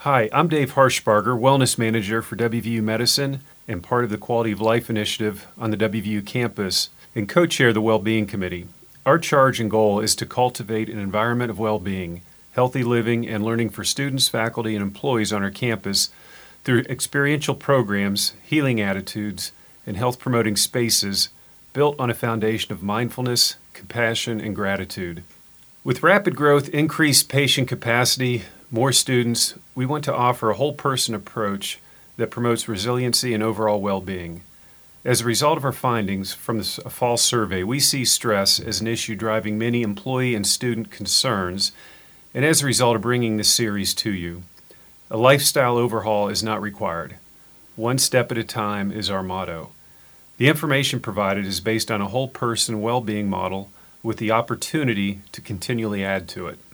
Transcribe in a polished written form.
Hi, I'm Dave Harshbarger, Wellness Manager for WVU Medicine and part of the Quality of Life Initiative on the WVU campus and co-chair the Wellbeing Committee. Our charge and goal is to cultivate an environment of well-being, healthy living, and learning for students, faculty, and employees on our campus through experiential programs, healing attitudes, and health-promoting spaces built on a foundation of mindfulness, compassion, and gratitude. With rapid growth, increased patient capacity, more students, we want to offer a whole-person approach that promotes resiliency and overall well-being. As a result of our findings from a fall survey, we see stress as an issue driving many employee and student concerns, and as a result of bringing this series to you. A lifestyle overhaul is not required. One step at a time is our motto. The information provided is based on a whole-person well-being model with the opportunity to continually add to it.